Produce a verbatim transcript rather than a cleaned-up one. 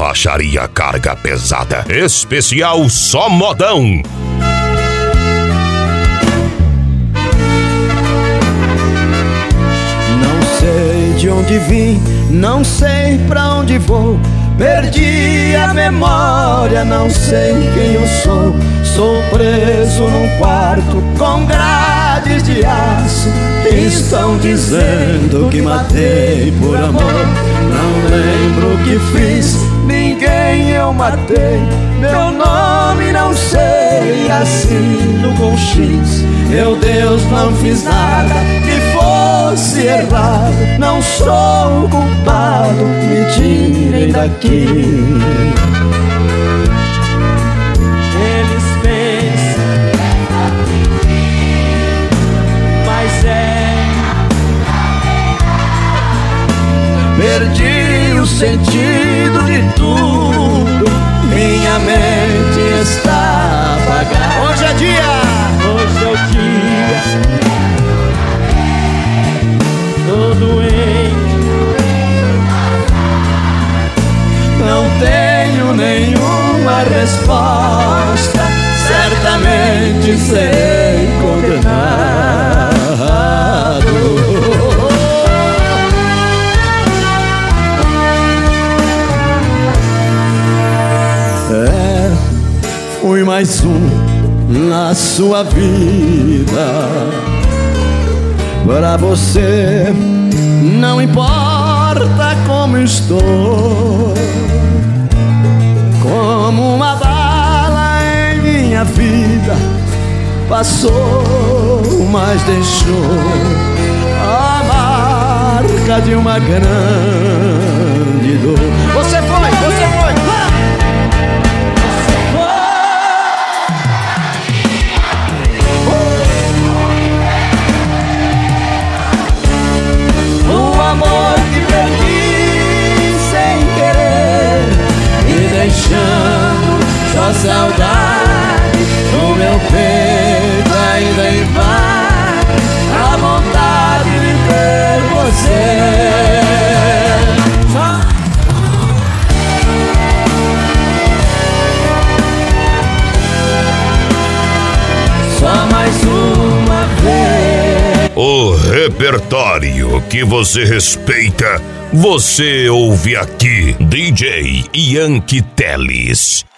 Borracharia Carga Pesada. Especial Só Modão. Não sei de onde vim, não sei pra onde vou. Perdi a memória, não sei quem eu sou. Sou preso num quarto com grades de aço. Estão dizendo que matei por amor. Não lembro o que fiz, ninguém eu matei. Meu nome não sei, assino com X. Meu Deus, não fiz nada que fosse errado. Não sou o culpado, me tirem daqui. Eles pensam, mas é. Perdi o sentido de tudo, minha mente está apagada. Hoje é dia, hoje é o dia. Tô doente, não tenho nenhuma resposta. Certamente serei condenado. É, fui mais um na sua vida. Pra você não importa como estou, como uma bala em minha vida passou, mas deixou a marca de uma grande dor. você foi, você foi. O amor que perdi sem querer, e deixando só saudade no meu peito, ainda invade a vontade de ter você. Só mais uma vez. O repertório que você respeita, você ouve aqui. D J Yankee Teles.